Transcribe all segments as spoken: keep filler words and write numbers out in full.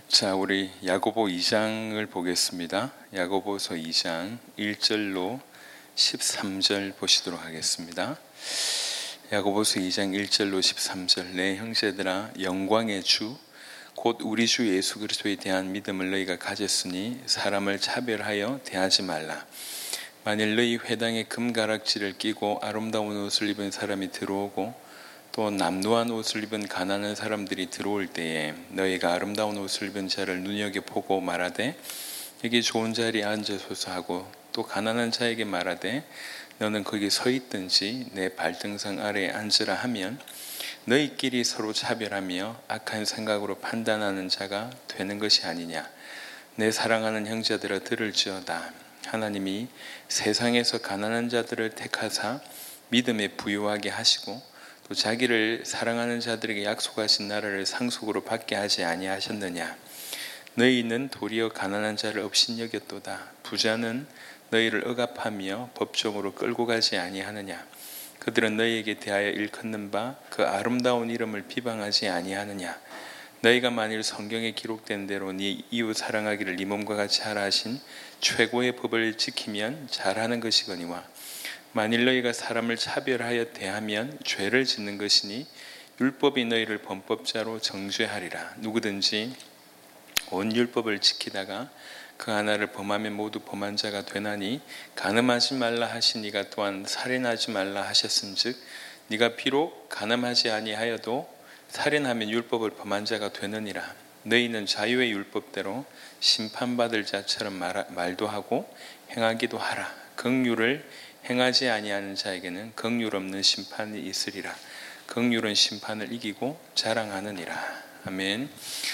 자, 우리 야고보 이 장을 보겠습니다. 야고보서 이 장 일 절로 십삼 절 보시도록 하겠습니다. 야고보서 이 장 일 절로 십삼 절. 내 형제들아, 영광의 주 곧 우리 주 예수 그리스도에 대한 믿음을 너희가 가졌으니 사람을 차별하여 대하지 말라. 만일 너희 회당에 금가락지를 끼고 아름다운 옷을 입은 사람이 들어오고 또 남루한 옷을 입은 가난한 사람들이 들어올 때에 너희가 아름다운 옷을 입은 자를 눈여겨보고 말하되 여기 좋은 자리에 앉으소서 하고 또 가난한 자에게 말하되 너는 거기 서 있든지 내 발등상 아래에 앉으라 하면 너희끼리 서로 차별하며 악한 생각으로 판단하는 자가 되는 것이 아니냐. 내 사랑하는 형제들아, 들을지어다. 하나님이 세상에서 가난한 자들을 택하사 믿음에 부유하게 하시고 또 자기를 사랑하는 자들에게 약속하신 나라를 상속으로 받게 하지 아니하셨느냐. 너희는 도리어 가난한 자를 업신여겼도다. 부자는 너희를 억압하며 법정으로 끌고 가지 아니하느냐. 그들은 너희에게 대하여 일컫는 바 그 아름다운 이름을 비방하지 아니하느냐. 너희가 만일 성경에 기록된 대로 네 이웃 사랑하기를 네 몸과 같이 하라 하신 최고의 법을 지키면 잘하는 것이거니와 만일 너희가 사람을 차별하여 대하면 죄를 짓는 것이니 율법이 너희를 범법자로 정죄하리라. 누구든지 온 율법을 지키다가 그 하나를 범하면 모두 범한 자가 되나니 간음하지 말라 하시니가 또한 살인하지 말라 하셨은즉 네가 비록 간음하지 아니하여도 살인하면 율법을 범한 자가 되느니라. 너희는 자유의 율법대로 심판받을 자처럼 말, 말도 하고 행하기도 하라. 긍휼을 행하지 아니하는 자에게는 긍휼 없는 심판이 있으리라. 긍휼은 심판을 이기고 자랑하느니라. 아멘.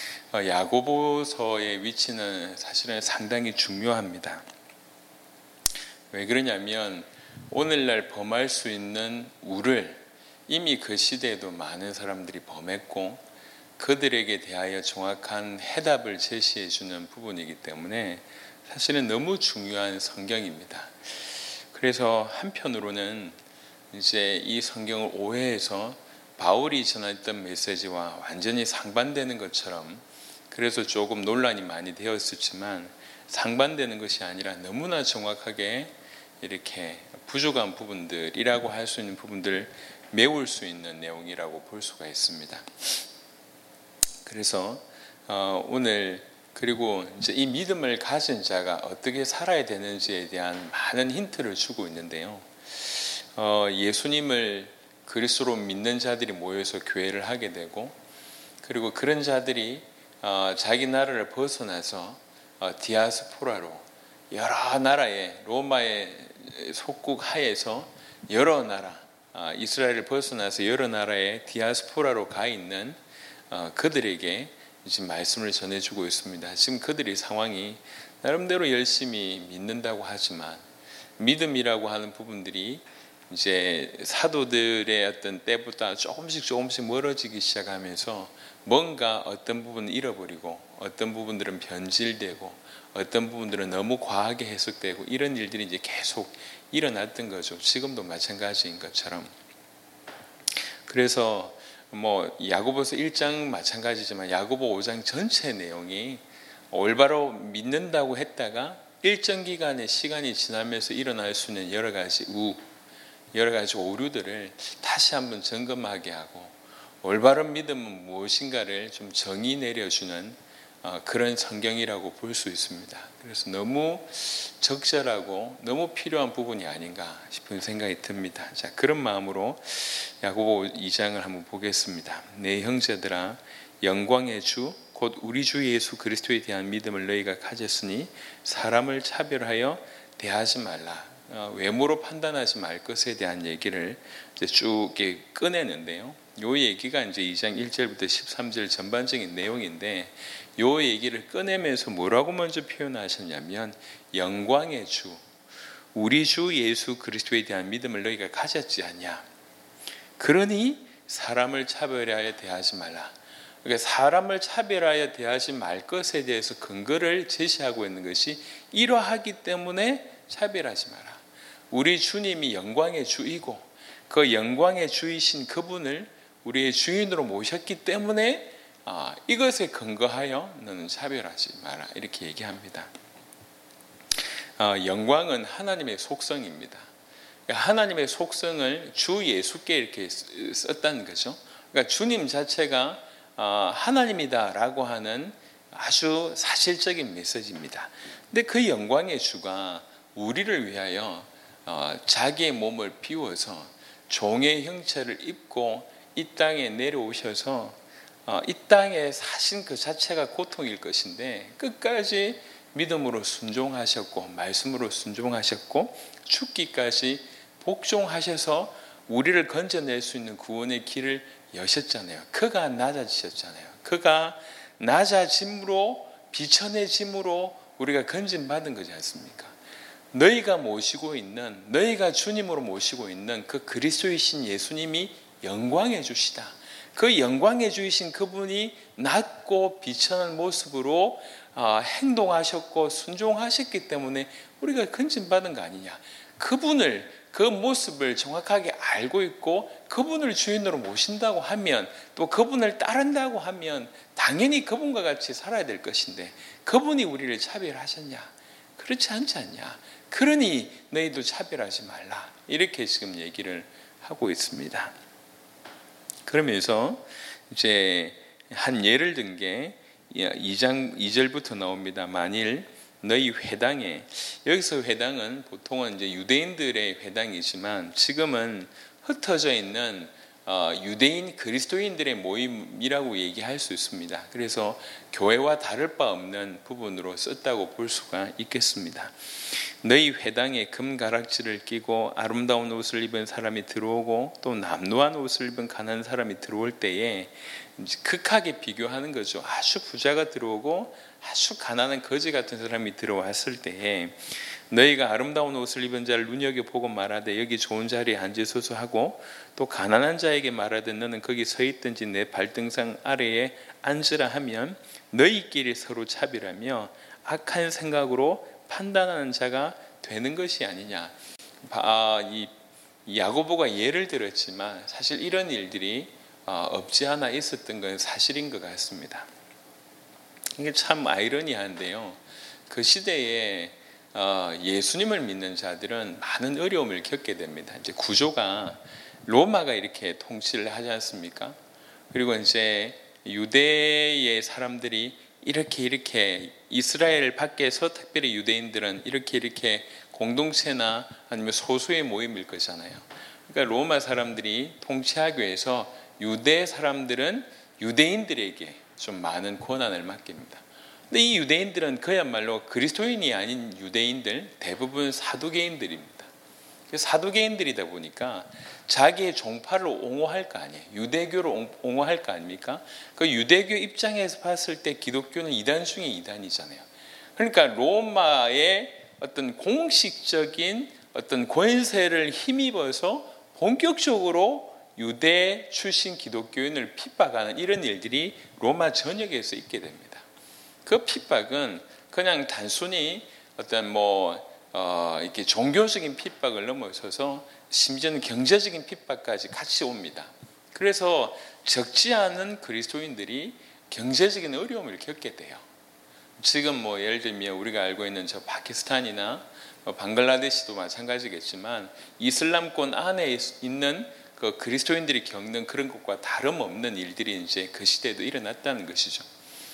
야고보서의 위치는 사실은 상당히 중요합니다. 왜 그러냐면 오늘날 범할 수 있는 우를 이미 그 시대에도 많은 사람들이 범했고 그들에게 대하여 정확한 해답을 제시해 주는 부분이기 때문에 사실은 너무 중요한 성경입니다. 그래서 한편으로는 이제 이 성경을 오해해서 바울이 전했던 메시지와 완전히 상반되는 것처럼 그래서 조금 논란이 많이 되었었지만 상반되는 것이 아니라 너무나 정확하게 이렇게 부족한 부분들이라고 할 수 있는 부분들을 메울 수 있는 내용이라고 볼 수가 있습니다. 그래서 어, 오늘 그리고 이제 이 믿음을 가진 자가 어떻게 살아야 되는지에 대한 많은 힌트를 주고 있는데요. 어, 예수님을 그리스도로 믿는 자들이 모여서 교회를 하게 되고 그리고 그런 자들이 어, 자기 나라를 벗어나서 어, 디아스포라로 여러 나라의 로마의 속국 하에서 여러 나라 어, 이스라엘을 벗어나서 여러 나라의 디아스포라로 가 있는 어, 그들에게 지금 말씀을 전해주고 있습니다. 지금 그들의 상황이 나름대로 열심히 믿는다고 하지만 믿음이라고 하는 부분들이 이제 사도들의 어떤 때보다 조금씩 조금씩 멀어지기 시작하면서 뭔가 어떤 부분은 잃어버리고 어떤 부분들은 변질되고 어떤 부분들은 너무 과하게 해석되고 이런 일들이 이제 계속 일어났던 거죠. 지금도 마찬가지인 것처럼. 그래서 뭐 야고보서 일 장 마찬가지지만 야고보 오 장 전체 내용이 올바로 믿는다고 했다가 일정 기간의 시간이 지나면서 일어날 수 있는 여러 가지 우, 여러 가지 오류들을 다시 한번 점검하게 하고 올바른 믿음은 무엇인가를 좀 정의 내려주는 그런 성경이라고 볼 수 있습니다. 그래서 너무 적절하고 너무 필요한 부분이 아닌가 싶은 생각이 듭니다. 자, 그런 마음으로 야고보 이 장을 한번 보겠습니다. 내 형제들아, 영광의 주 곧 우리 주 예수 그리스도에 대한 믿음을 너희가 가졌으니 사람을 차별하여 대하지 말라. 외모로 판단하지 말 것에 대한 얘기를 이제 쭉 꺼내는데요. 요 얘기가 이제 이 장 일 절부터 십삼 절 전반적인 내용인데 요 얘기를 꺼내면서 뭐라고 먼저 표현하셨냐면 영광의 주, 우리 주 예수 그리스도에 대한 믿음을 너희가 가졌지 않냐. 그러니 사람을 차별하여 대하지 말라. 그러니까 사람을 차별하여 대하지 말 것에 대해서 근거를 제시하고 있는 것이 이러하기 때문에 차별하지 마라. 우리 주님이 영광의 주이고 그 영광의 주이신 그분을 우리의 주인으로 모셨기 때문에 어, 이것에 근거하여 너는 차별하지 마라 이렇게 얘기합니다. 어, 영광은 하나님의 속성입니다. 하나님의 속성을 주 예수께 이렇게 썼다는 거죠. 그러니까 주님 자체가 어, 하나님이다라고 하는 아주 사실적인 메시지입니다. 근데 그 영광의 주가 우리를 위하여 어, 자기의 몸을 비워서 종의 형체를 입고 이 땅에 내려오셔서 어, 이 땅에 사신 그 자체가 고통일 것인데 끝까지 믿음으로 순종하셨고 말씀으로 순종하셨고 죽기까지 복종하셔서 우리를 건져낼 수 있는 구원의 길을 여셨잖아요. 그가 낮아지셨잖아요. 그가 낮아짐으로 비천해짐으로 우리가 건진받은 거지 않습니까? 너희가 모시고 있는 너희가 주님으로 모시고 있는 그 그리스도이신 예수님이 영광의 주시다. 그 영광의 주이신 그분이 낮고 비천한 모습으로 행동하셨고 순종하셨기 때문에 우리가 건진받은 거 아니냐. 그분을 그 모습을 정확하게 알고 있고 그분을 주인으로 모신다고 하면 또 그분을 따른다고 하면 당연히 그분과 같이 살아야 될 것인데 그분이 우리를 차별하셨냐? 그렇지 않지 않냐? 그러니 너희도 차별하지 말라 이렇게 지금 얘기를 하고 있습니다. 그러면서 이제 한 예를 든 게 이 장 이 절부터 나옵니다. 만일 너희 회당에, 여기서 회당은 보통은 이제 유대인들의 회당이지만 지금은 흩어져 있는 유대인 그리스도인들의 모임이라고 얘기할 수 있습니다. 그래서 교회와 다를 바 없는 부분으로 썼다고 볼 수가 있겠습니다. 너희 회당에 금가락지를 끼고 아름다운 옷을 입은 사람이 들어오고 또 남루한 옷을 입은 가난한 사람이 들어올 때에 극하게 비교하는 거죠. 아주 부자가 들어오고 아주 가난한 거지 같은 사람이 들어왔을 때에 너희가 아름다운 옷을 입은 자를 눈여겨보고 말하되 여기 좋은 자리에 앉으소서 하고 또 가난한 자에게 말하되 너는 거기 서 있든지 내 발등상 아래에 앉으라 하면 너희끼리 서로 차별하며 악한 생각으로 판단하는 자가 되는 것이 아니냐. 이 야고보가 예를 들었지만 사실 이런 일들이 없지 않아 있었던 건 사실인 것 같습니다. 이게 참 아이러니한데요. 그 시대에 예수님을 믿는 자들은 많은 어려움을 겪게 됩니다. 이제 구조가 로마가 이렇게 통치를 하지 않습니까? 그리고 이제 유대의 사람들이 이렇게 이렇게 이스라엘 밖에서 특별히 유대인들은 이렇게 이렇게 공동체나 아니면 소수의 모임일 거잖아요. 그러니까 로마 사람들이 통치하기 위해서 유대 사람들은 유대인들에게 좀 많은 권한을 맡깁니다. 근데 이 유대인들은 그야말로 그리스도인이 아닌 유대인들, 대부분 사두개인들입니다. 사두개인들이다 보니까 자기의 종파를 옹호할 거 아니에요. 유대교를 옹호할 거 아닙니까? 그 유대교 입장에서 봤을 때 기독교는 이단 중에 이단이잖아요. 그러니까 로마의 어떤 공식적인 어떤 권세를 힘입어서 본격적으로 유대 출신 기독교인을 핍박하는 이런 일들이 로마 전역에서 있게 됩니다. 그 핍박은 그냥 단순히 어떤 뭐 어, 이렇게 종교적인 핍박을 넘어서서 심지어는 경제적인 핍박까지 같이 옵니다. 그래서 적지 않은 그리스도인들이 경제적인 어려움을 겪게 돼요. 지금 뭐 예를 들면 우리가 알고 있는 저 파키스탄이나 뭐 방글라데시도 마찬가지겠지만 이슬람권 안에 있는 그 그리스도인들이 겪는 그런 것과 다름없는 일들이 이제 그 시대에도 일어났다는 것이죠.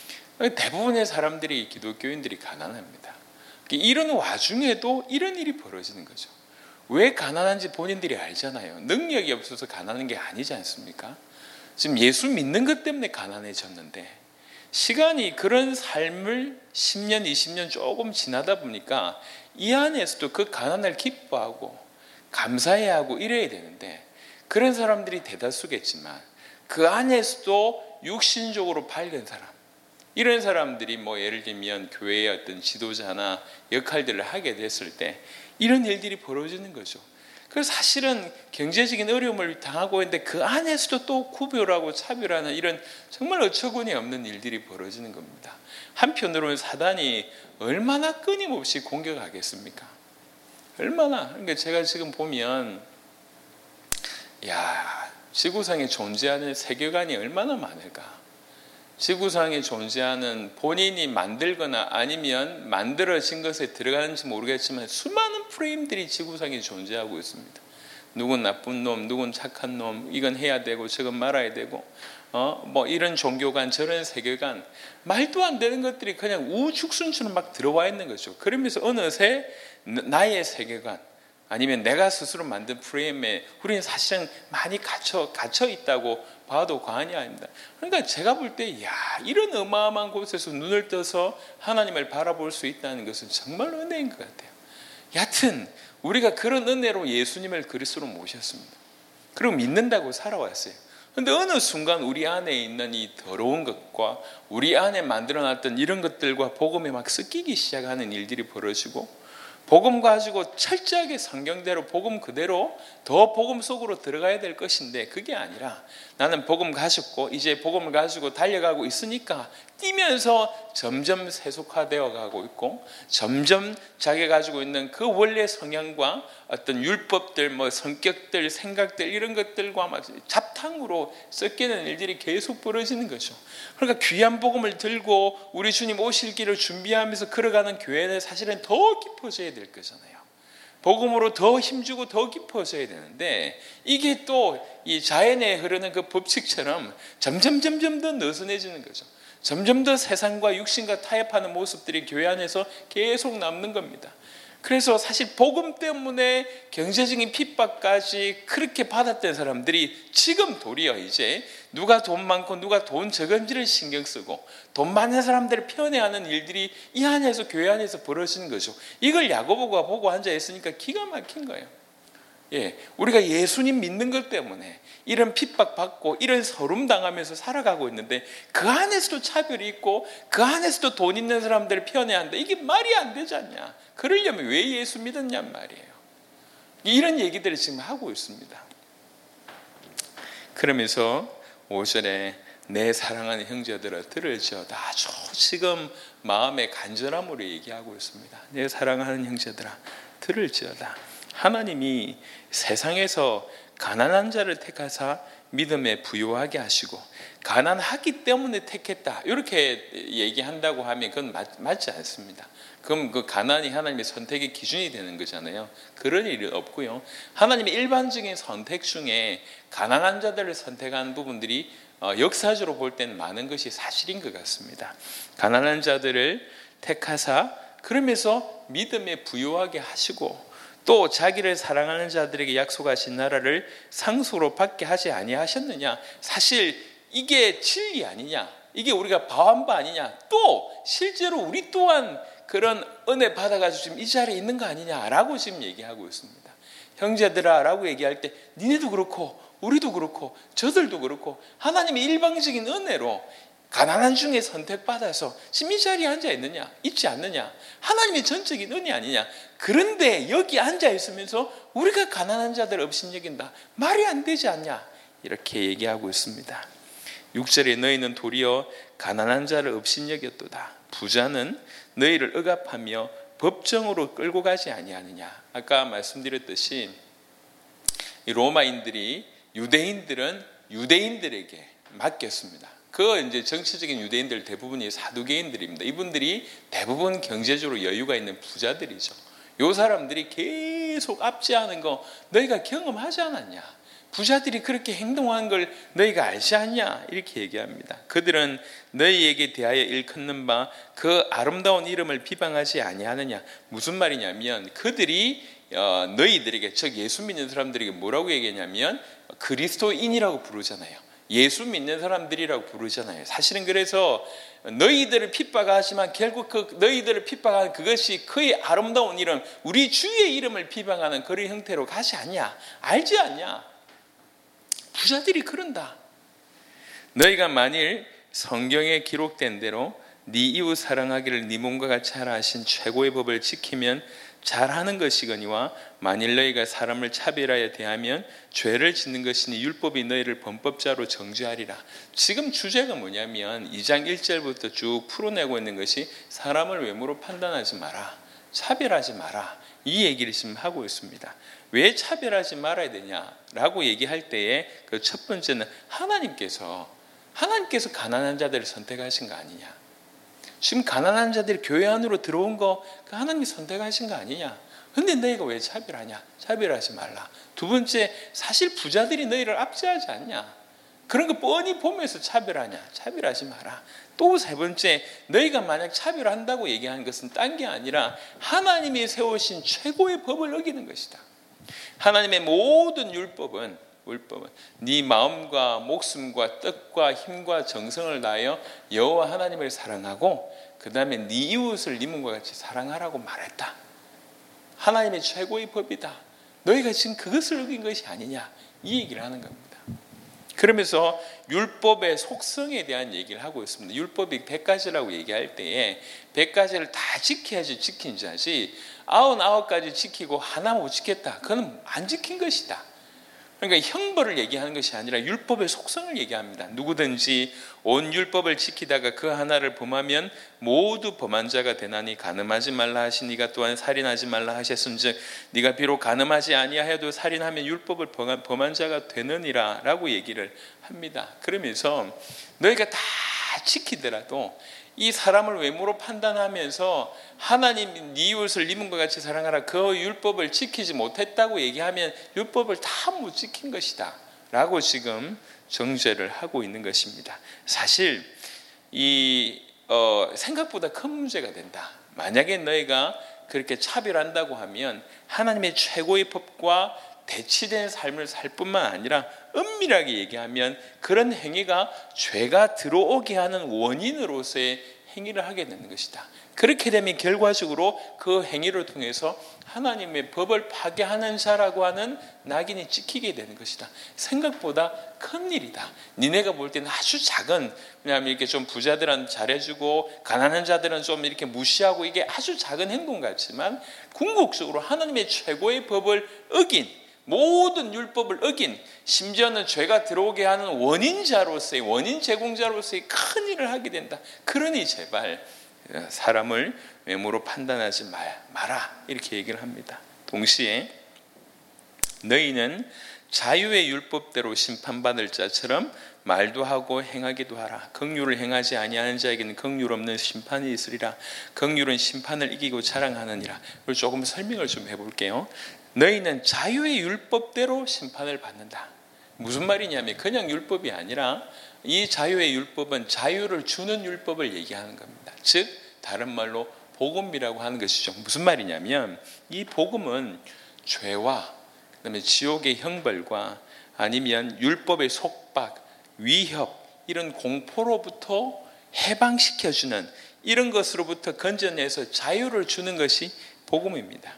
대부분의 사람들이 기독교인들이 가난합니다. 이런 와중에도 이런 일이 벌어지는 거죠. 왜 가난한지 본인들이 알잖아요. 능력이 없어서 가난한 게 아니지 않습니까? 지금 예수 믿는 것 때문에 가난해졌는데 시간이 그런 삶을 십 년, 이십 년 조금 지나다 보니까 이 안에서도 그 가난을 기뻐하고 감사해야 하고 이래야 되는데 그런 사람들이 대다수겠지만 그 안에서도 육신적으로 밝은 사람, 이런 사람들이 뭐 예를 들면 교회의 어떤 지도자나 역할들을 하게 됐을 때 이런 일들이 벌어지는 거죠. 그래서 사실은 경제적인 어려움을 당하고 있는데 그 안에서도 또 구별하고 차별하는 이런 정말 어처구니 없는 일들이 벌어지는 겁니다. 한편으로는 사단이 얼마나 끊임없이 공격하겠습니까? 얼마나. 그러니까 제가 지금 보면 야, 지구상에 존재하는 세계관이 얼마나 많을까? 지구상에 존재하는 본인이 만들거나 아니면 만들어진 것에 들어가는지 모르겠지만 수많은 프레임들이 지구상에 존재하고 있습니다. 누군 나쁜 놈, 누군 착한 놈, 이건 해야 되고 저건 말아야 되고 어, 뭐 이런 종교관 저런 세계관, 말도 안 되는 것들이 그냥 우죽순처럼 막 들어와 있는 거죠. 그러면서 어느새 나의 세계관 아니면 내가 스스로 만든 프레임에 우리는 사실은 많이 갇혀, 갇혀 있다고 봐도 과언이 아닙니다. 그러니까 제가 볼 때 야, 이런 어마어마한 곳에서 눈을 떠서 하나님을 바라볼 수 있다는 것은 정말 은혜인 것 같아요. 여하튼 우리가 그런 은혜로 예수님을 그리스도로 모셨습니다. 그리고 믿는다고 살아왔어요. 그런데 어느 순간 우리 안에 있는 이 더러운 것과 우리 안에 만들어놨던 이런 것들과 복음이 막 섞이기 시작하는 일들이 벌어지고, 복음 가지고 철저하게 성경대로 복음 그대로 더 복음 속으로 들어가야 될 것인데, 그게 아니라 나는 복음 가졌고 이제 복음을 가지고 달려가고 있으니까 뛰면서 점점 세속화되어 가고 있고, 점점 자기가 가지고 있는 그 원래 성향과 어떤 율법들, 뭐 성격들, 생각들 이런 것들과 막 잡탕으로 섞이는 일들이 계속 벌어지는 거죠. 그러니까 귀한 복음을 들고 우리 주님 오실 길을 준비하면서 걸어가는 교회는 사실은 더 깊어져야 될 거잖아요. 복음으로 더 힘주고 더 깊어져야 되는데, 이게 또 이 자연에 흐르는 그 법칙처럼 점점 점점 더 느슨해지는 거죠. 점점 더 세상과 육신과 타협하는 모습들이 교회 안에서 계속 남는 겁니다. 그래서 사실 복음 때문에 경제적인 핍박까지 그렇게 받았던 사람들이 지금 도리어 이제 누가 돈 많고 누가 돈 적은지를 신경 쓰고 돈 많은 사람들을 편애하는 일들이 이 안에서, 교회 안에서 벌어지는 거죠. 이걸 야고보가 보고 앉아 있으니까 기가 막힌 거예요. 예, 우리가 예수님 믿는 것 때문에 이런 핍박받고 이런 서름 당하면서 살아가고 있는데 그 안에서도 차별이 있고 그 안에서도 돈 있는 사람들을 편애한다. 이게 말이 안 되지 않냐. 그러려면 왜 예수 믿었냔 말이에요. 이런 얘기들을 지금 하고 있습니다. 그러면서 오 절에 내 사랑하는 형제들아 들을지어다, 아주 지금 마음의 간절함으로 얘기하고 있습니다. 내 사랑하는 형제들아 들을지어다. 하나님이 세상에서 가난한 자를 택하사 믿음에 부요하게 하시고, 가난하기 때문에 택했다 이렇게 얘기한다고 하면 그건 맞, 맞지 않습니다. 그럼 그 가난이 하나님의 선택의 기준이 되는 거잖아요. 그런 일은 없고요. 하나님의 일반적인 선택 중에 가난한 자들을 선택한 부분들이 어, 역사적으로 볼 때는 많은 것이 사실인 것 같습니다. 가난한 자들을 택하사 그러면서 믿음에 부요하게 하시고, 또 자기를 사랑하는 자들에게 약속하신 나라를 상속으로 받게 하지 아니하셨느냐. 사실 이게 진리 아니냐, 이게 우리가 봐온 바 아니냐, 또 실제로 우리 또한 그런 은혜 받아가지고 지금 이 자리에 있는 거 아니냐라고 지금 얘기하고 있습니다. 형제들아 라고 얘기할 때 니네도 그렇고 우리도 그렇고 저들도 그렇고 하나님의 일방적인 은혜로 가난한 중에 선택받아서 지금 이 자리에 앉아 있느냐, 있지 않느냐, 하나님의 전적인 은혜 아니냐. 그런데 여기 앉아 있으면서 우리가 가난한 자들 업신여긴다, 말이 안 되지 않냐, 이렇게 얘기하고 있습니다. 육 절에 너희는 도리어 가난한 자를 업신여겼도다. 부자는 너희를 억압하며 법정으로 끌고 가지 아니하느냐. 아까 말씀드렸듯이 이 로마인들이 유대인들은 유대인들에게 맡겼습니다. 그 이제 정치적인 유대인들 대부분이 사두개인들입니다. 이분들이 대부분 경제적으로 여유가 있는 부자들이죠. 요 사람들이 계속 압제하는 거 너희가 경험하지 않았냐? 부자들이 그렇게 행동한 걸 너희가 알지 않냐? 이렇게 얘기합니다. 그들은 너희에게 대하여 일컫는 바 그 아름다운 이름을 비방하지 아니하느냐. 무슨 말이냐면 그들이 어, 너희들에게, 즉 예수 믿는 사람들에게 뭐라고 얘기하냐면 그리스도인이라고 부르잖아요. 예수 믿는 사람들이라고 부르잖아요. 사실은 그래서 너희들을 핍박하지만 결국 그 너희들을 핍박하는 그것이 그의 아름다운 이름, 우리 주의 이름을 비방하는 그런 형태로 가지 않냐? 알지 않냐? 부자들이 그런다. 너희가 만일 성경에 기록된 대로 네 이웃 사랑하기를 네 몸과 같이 하라 하신 최고의 법을 지키면 잘하는 것이거니와 만일 너희가 사람을 차별하여 대하면 죄를 짓는 것이니 율법이 너희를 범법자로 정죄하리라. 지금 주제가 뭐냐면 이 장 일 절부터 쭉 풀어내고 있는 것이 사람을 외모로 판단하지 마라, 차별하지 마라, 이 얘기를 지금 하고 있습니다. 왜 차별하지 말아야 되냐라고 얘기할 때에 그 첫 번째는 하나님께서 하나님께서 가난한 자들을 선택하신 거 아니냐? 지금 가난한 자들이 교회 안으로 들어온 거 하나님이 선택하신 거 아니냐? 근데 너희가 왜 차별하냐? 차별하지 말라. 두 번째, 사실 부자들이 너희를 압제하지 않냐? 그런 거 뻔히 보면서 차별하냐? 차별하지 마라. 또 세 번째, 너희가 만약 차별한다고 얘기하는 것은 딴 게 아니라 하나님이 세우신 최고의 법을 어기는 것이다. 하나님의 모든 율법은 율법은 네 마음과 목숨과 뜻과 힘과 정성을 다하여 여호와 하나님을 사랑하고 그 다음에 네 이웃을 네 몸과 같이 사랑하라고 말했다. 하나님의 최고의 법이다. 너희가 지금 그것을 어긴 것이 아니냐, 이 얘기를 하는 겁니다. 그러면서 율법의 속성에 대한 얘기를 하고 있습니다. 율법이 백 가지라고 얘기할 때에 백 가지를 다 지켜야지 지킨 자지 아흔아홉 가지 지키고 하나 못 지켰다, 그건 안 지킨 것이다. 그러니까 형벌을 얘기하는 것이 아니라 율법의 속성을 얘기합니다. 누구든지 온 율법을 지키다가 그 하나를 범하면 모두 범한 자가 되나니 간음하지 말라 하시니가 또한 살인하지 말라 하셨은즉 네가 비록 간음하지 아니하여도 살인하면 율법을 범한 자가 되느니라 라고 얘기를 합니다. 그러면서 너희가 다 지키더라도 이 사람을 외모로 판단하면서 하나님 네 이웃을 네 몸과 같이 사랑하라, 그 율법을 지키지 못했다고 얘기하면 율법을 다 못 지킨 것이다 라고 지금 정죄를 하고 있는 것입니다. 사실 이 어, 생각보다 큰 문제가 된다. 만약에 너희가 그렇게 차별한다고 하면 하나님의 최고의 법과 대치된 삶을 살 뿐만 아니라 엄밀하게 얘기하면 그런 행위가 죄가 들어오게 하는 원인으로서의 행위를 하게 되는 것이다. 그렇게 되면 결과적으로 그 행위를 통해서 하나님의 법을 파괴하는 자라고 하는 낙인이 찍히게 되는 것이다. 생각보다 큰 일이다. 니네가 볼 때는 아주 작은, 왜냐하면 이렇게 좀 부자들은 잘해주고 가난한 자들은 좀 이렇게 무시하고 이게 아주 작은 행동 같지만 궁극적으로 하나님의 최고의 법을 어긴, 모든 율법을 어긴, 심지어는 죄가 들어오게 하는 원인자로서의, 원인 제공자로서의 큰 일을 하게 된다. 그러니 제발 사람을 외모로 판단하지 마라, 이렇게 얘기를 합니다. 동시에 너희는 자유의 율법대로 심판받을 자처럼 말도 하고 행하기도 하라. 긍휼을 행하지 아니하는 자에게는 긍휼 없는 심판이 있으리라. 긍휼은 심판을 이기고 자랑하느니라. 이걸 조금 설명을 좀 해볼게요. 너희는 자유의 율법대로 심판을 받는다. 무슨 말이냐면 그냥 율법이 아니라 이 자유의 율법은 자유를 주는 율법을 얘기하는 겁니다. 즉 다른 말로 복음이라고 하는 것이죠. 무슨 말이냐면 이 복음은 죄와 그다음에 지옥의 형벌과 아니면 율법의 속박, 위협, 이런 공포로부터 해방시켜주는 이런 것으로부터 건져내서 자유를 주는 것이 복음입니다.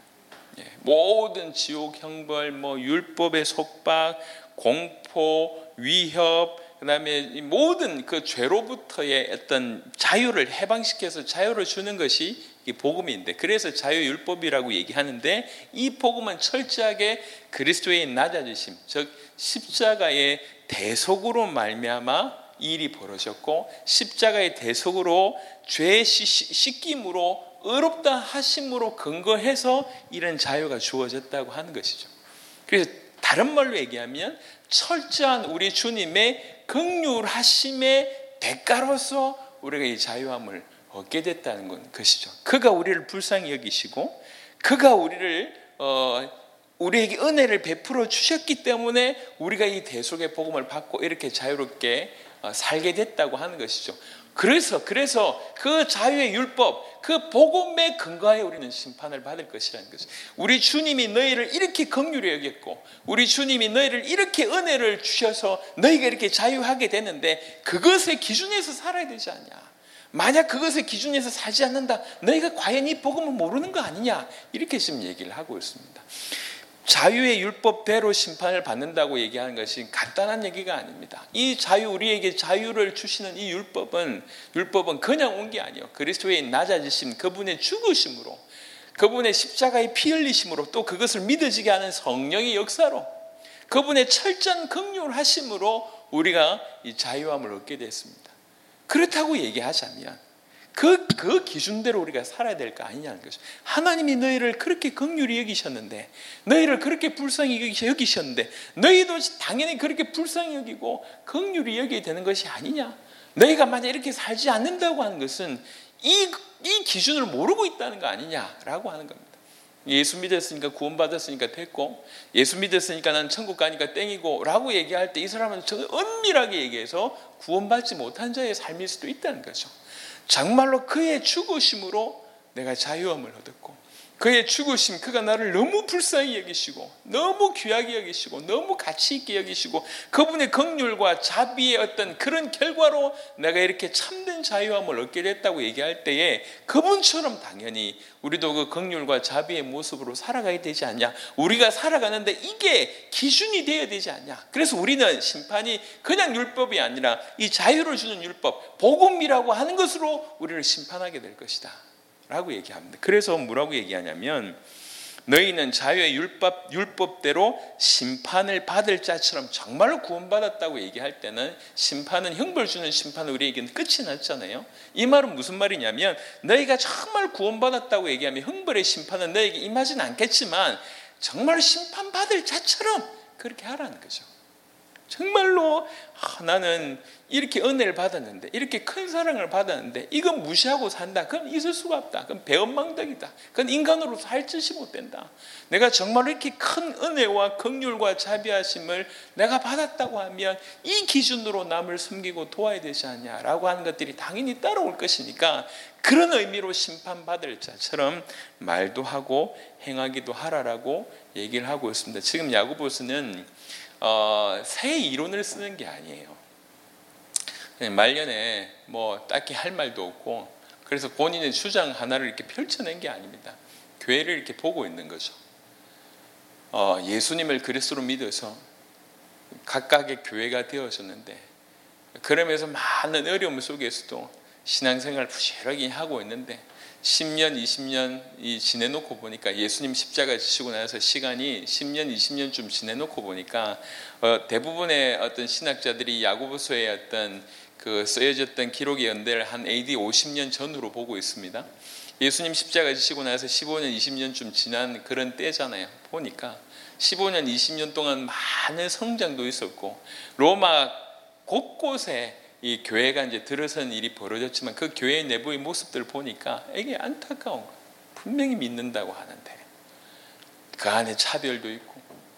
모든 지옥 형벌, 뭐 율법의 속박, 공포, 위협, 그다음에 모든 그 죄로부터의 어떤 자유를 해방시켜서 자유를 주는 것이 이 복음인데, 그래서 자유율법이라고 얘기하는데 이 복음은 철저하게 그리스도의 낮아지심, 즉 십자가의 대속으로 말미암아 이 일이 벌어졌고 십자가의 대속으로 죄의 씻김으로 의롭다 하심으로 근거해서 이런 자유가 주어졌다고 하는 것이죠. 그래서 다른 말로 얘기하면 철저한 우리 주님의 긍휼하심의 대가로서 우리가 이 자유함을 얻게 됐다는 것이죠. 그가 우리를 불쌍히 여기시고 그가 우리를 어, 우리에게 은혜를 베풀어 주셨기 때문에 우리가 이 대속의 복음을 받고 이렇게 자유롭게 어, 살게 됐다고 하는 것이죠. 그래서 그래서 그 자유의 율법, 그 복음에 근거하여 우리는 심판을 받을 것이라는 거죠. 우리 주님이 너희를 이렇게 긍휼히 여겼고 우리 주님이 너희를 이렇게 은혜를 주셔서 너희가 이렇게 자유하게 됐는데 그것의 기준에서 살아야 되지 않냐. 만약 그것의 기준에서 살지 않는다, 너희가 과연 이 복음을 모르는 거 아니냐, 이렇게 지금 얘기를 하고 있습니다. 자유의 율법대로 심판을 받는다고 얘기하는 것이 간단한 얘기가 아닙니다. 이 자유, 우리에게 자유를 주시는 이 율법은 율법은 그냥 온 게 아니에요. 그리스도의 낮아지심, 그분의 죽으심으로, 그분의 십자가의 피 흘리심으로, 또 그것을 믿어지게 하는 성령의 역사로, 그분의 철저한 긍휼하심으로 우리가 이 자유함을 얻게 됐습니다. 그렇다고 얘기하자면, 그, 그 기준대로 우리가 살아야 될 거 아니냐는 거죠. 하나님이 너희를 그렇게 긍휼히 여기셨는데, 너희를 그렇게 불쌍히 여기셨는데, 너희도 당연히 그렇게 불쌍히 여기고 긍휼히 여기게 되는 것이 아니냐. 너희가 만약 이렇게 살지 않는다고 하는 것은 이, 이 기준을 모르고 있다는 거 아니냐라고 하는 겁니다. 예수 믿었으니까 구원받았으니까 됐고, 예수 믿었으니까 난 천국 가니까 땡이고 라고 얘기할 때 이 사람은 엄밀하게 얘기해서 구원받지 못한 자의 삶일 수도 있다는 거죠. 정말로 그의 죽으심으로 내가 자유함을 얻었고, 그의 죽으심, 그가 나를 너무 불쌍히 여기시고 너무 귀하게 여기시고 너무 가치 있게 여기시고 그분의 긍휼과 자비의 어떤 그런 결과로 내가 이렇게 참된 자유함을 얻게 됐다고 얘기할 때에 그분처럼 당연히 우리도 그 긍휼과 자비의 모습으로 살아가야 되지 않냐. 우리가 살아가는데 이게 기준이 되어야 되지 않냐. 그래서 우리는 심판이 그냥 율법이 아니라 이 자유를 주는 율법, 복음이라고 하는 것으로 우리를 심판하게 될 것이다 라고 얘기합니다. 그래서 뭐라고 얘기하냐면, 너희는 자유의 율법, 율법대로 심판을 받을 자처럼 정말로 구원받았다고 얘기할 때는 심판은, 형벌 주는 심판은 우리에게는 끝이 났잖아요. 이 말은 무슨 말이냐면, 너희가 정말 구원받았다고 얘기하면 형벌의 심판은 너희에게 임하진 않겠지만 정말 심판받을 자처럼 그렇게 하라는 거죠. 정말로 아, 나는 이렇게 은혜를 받았는데, 이렇게 큰 사랑을 받았는데 이건 무시하고 산다. 그건 있을 수가 없다. 그건 배은망덕이다. 그건 인간으로서 할 짓이 못 된다. 내가 정말 이렇게 큰 은혜와 긍휼과 자비하심을 내가 받았다고 하면 이 기준으로 남을 섬기고 도와야 되지 않냐라고 하는 것들이 당연히 따라올 것이니까, 그런 의미로 심판받을 자처럼 말도 하고 행하기도 하라라고 얘기를 하고 있습니다. 지금 야고보서는 어, 새 이론을 쓰는 게 아니에요. 말년에 뭐 딱히 할 말도 없고, 그래서 본인의 주장 하나를 이렇게 펼쳐낸 게 아닙니다. 교회를 이렇게 보고 있는 거죠. 어, 예수님을 그리스도로 믿어서 각각의 교회가 되어졌는데, 그러면서 많은 어려움 속에서도 신앙생활을 부지런히 하고 있는데, 십 년, 이십 년이 지내놓고 보니까, 예수님 십자가 지시고 나서 시간이 십 년, 이십 년쯤 지내놓고 보니까 어, 대부분의 어떤 신학자들이 야고보서의 어떤 그 쓰여졌던 기록의 연대를 한 에이디 오십 년 전으로 보고 있습니다. 예수님 십자가 지시고 나서 십오 년, 이십 년쯤 지난 그런 때잖아요. 보니까 십오 년, 이십 년 동안 많은 성장도 있었고, 로마 곳곳에 이 교회가 이제 들어선 일이 벌어졌지만 그 교회 내부의 모습들을 보니까 이게 안타까운 거예요. 분명히 믿는다고 하는데 그 안에 차별도 있고,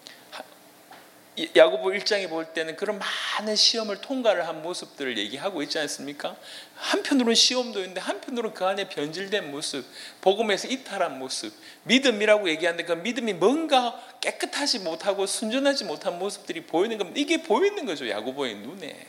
야고보 일 장에 볼 때는 그런 많은 시험을 통과를 한 모습들을 얘기하고 있지 않습니까? 한편으로는 시험도 있는데 한편으로는 그 안에 변질된 모습, 복음에서 이탈한 모습, 믿음이라고 얘기하는데 그 믿음이 뭔가 깨끗하지 못하고 순전하지 못한 모습들이 보이는 겁니다. 이게 보이는 거죠, 야고보의 눈에.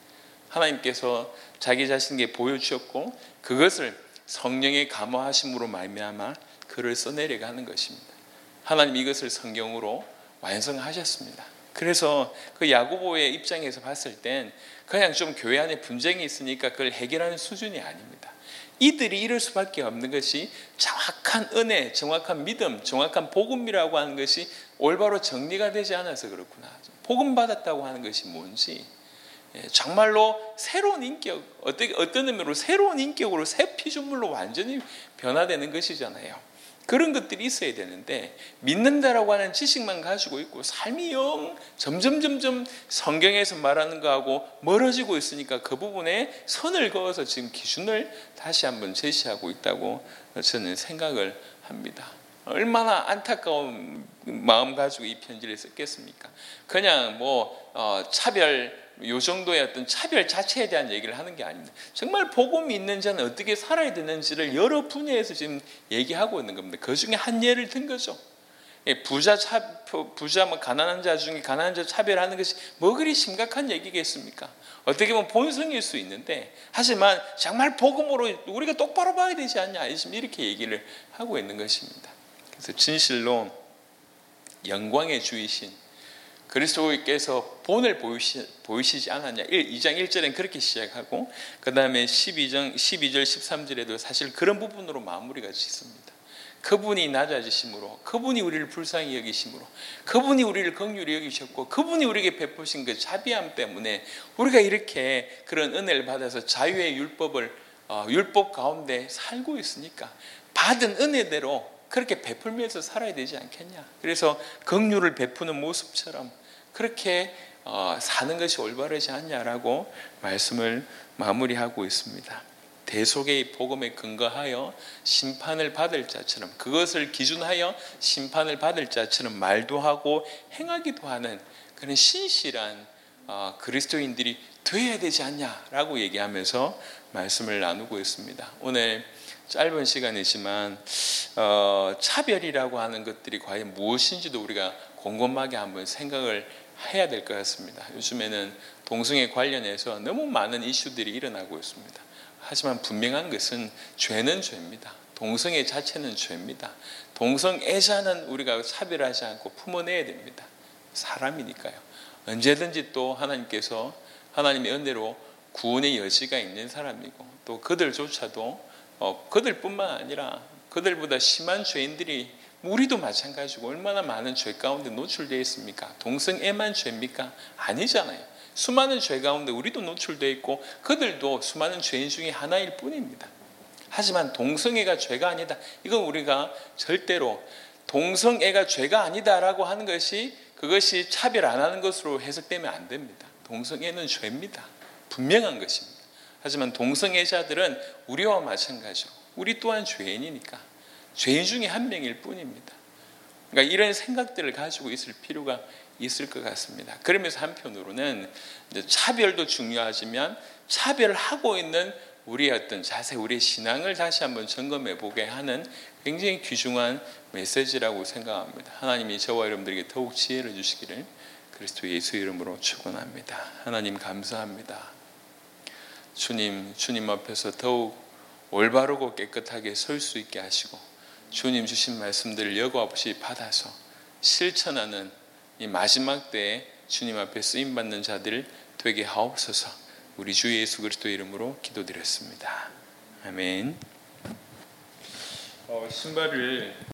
하나님께서 자기 자신에게 보여주셨고, 그것을 성령의 감화하심으로 말미암아 글을 써내려가 하는 것입니다. 하나님 이것을 성경으로 완성하셨습니다. 그래서 그 야고보의 입장에서 봤을 땐 그냥 좀 교회 안에 분쟁이 있으니까 그걸 해결하는 수준이 아닙니다. 이들이 이럴 수밖에 없는 것이 정확한 은혜, 정확한 믿음, 정확한 복음이라고 하는 것이 올바로 정리가 되지 않아서 그렇구나. 복음 받았다고 하는 것이 뭔지, 정말로 새로운 인격, 어떤 의미로 새로운 인격으로 새 피조물로 완전히 변화되는 것이잖아요. 그런 것들이 있어야 되는데, 믿는다라고 하는 지식만 가지고 있고 삶이 영 점점 점점 성경에서 말하는 거하고 멀어지고 있으니까 그 부분에 선을 그어서 지금 기준을 다시 한번 제시하고 있다고 저는 생각을 합니다. 얼마나 안타까운 마음 가지고 이 편지를 썼겠습니까? 그냥 뭐 어, 차별, 요 정도의 어떤 차별 자체에 대한 얘기를 하는 게 아닙니다. 정말 복음이 있는 자는 어떻게 살아야 되는지를 여러 분야에서 지금 얘기하고 있는 겁니다. 그 중에 한 예를 든 거죠. 부자 차, 부자 뭐 가난한 자 중에 가난한 자 차별하는 것이 뭐 그리 심각한 얘기겠습니까? 어떻게 보면 본성일 수 있는데, 하지만 정말 복음으로 우리가 똑바로 봐야 되지 않냐, 이렇게 얘기를 하고 있는 것입니다. 그래서 진실로 영광의 주이신 그리스도께서 본을 보이시, 보이시지 않았냐. 이 장 일 절엔 그렇게 시작하고, 그 다음에 십이 장, 십이 절, 십삼 절에도 사실 그런 부분으로 마무리가 짓습니다. 그분이 낮아지심으로, 그분이 우리를 불쌍히 여기심으로, 그분이 우리를 긍휼히 여기셨고, 그분이 우리에게 베푸신 그 자비함 때문에 우리가 이렇게 그런 은혜를 받아서 자유의 율법을 어, 율법 가운데 살고 있으니까 받은 은혜대로 그렇게 베풀면서 살아야 되지 않겠냐. 그래서 긍휼을 베푸는 모습처럼 그렇게 어, 사는 것이 올바르지 않냐라고 말씀을 마무리하고 있습니다. 대속의 복음에 근거하여 심판을 받을 자처럼, 그것을 기준하여 심판을 받을 자처럼 말도 하고 행하기도 하는 그런 신실한 어, 그리스도인들이 되어야 되지 않냐라고 얘기하면서 말씀을 나누고 있습니다. 오늘 짧은 시간이지만 어, 차별이라고 하는 것들이 과연 무엇인지도 우리가 곰곰하게 한번 생각을 해야 될 것 같습니다. 요즘에는 동성애 관련해서 너무 많은 이슈들이 일어나고 있습니다. 하지만 분명한 것은 죄는 죄입니다. 동성애 자체는 죄입니다. 동성애자는 우리가 차별하지 않고 품어내야 됩니다. 사람이니까요. 언제든지 또 하나님께서 하나님의 은혜로 구원의 여지가 있는 사람이고, 또 그들조차도 어, 그들뿐만 아니라 그들보다 심한 죄인들이, 우리도 마찬가지고 얼마나 많은 죄 가운데 노출되어 있습니까? 동성애만 죄입니까? 아니잖아요. 수많은 죄 가운데 우리도 노출되어 있고 그들도 수많은 죄인 중에 하나일 뿐입니다. 하지만 동성애가 죄가 아니다, 이건 우리가 절대로 동성애가 죄가 아니다라고 하는 것이, 그것이 차별 안 하는 것으로 해석되면 안 됩니다. 동성애는 죄입니다. 분명한 것입니다. 하지만 동성애자들은 우리와 마찬가지로 우리 또한 죄인이니까 죄인 중에 한 명일 뿐입니다. 그러니까 이런 생각들을 가지고 있을 필요가 있을 것 같습니다. 그러면서 한편으로는 차별도 중요하지만 차별하고 있는 우리의 어떤 자세, 우리의 신앙을 다시 한번 점검해 보게 하는 굉장히 귀중한 메시지라고 생각합니다. 하나님이 저와 여러분들에게 더욱 지혜를 주시기를 그리스도 예수 이름으로 축원합니다. 하나님 감사합니다. 주님, 주님 앞에서 더욱 올바르고 깨끗하게 설 수 있게 하시고, 주님 주신 말씀들을 여과 없이 받아서 실천하는 이 마지막 때에 주님 앞에 쓰임받는 자들 되게 하옵소서. 우리 주 예수 그리스도 이름으로 기도드렸습니다. 아멘. 어, 신발을